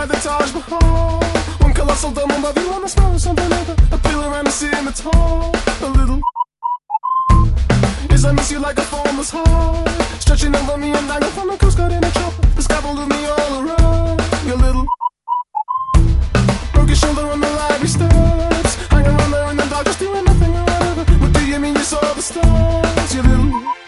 by the Taj Mahal. One colossal dome above you, wanna smell something other. A pillar and a scimitar. A little. Yes, I miss you like a formless heart, stretching over me and hanging from the coast guard in a chopper. The sky will me all around. Your little. Broke your shoulder on the library steps, hanging around there in the dark, just doing nothing or whatever. What do you mean you saw the stars? You little.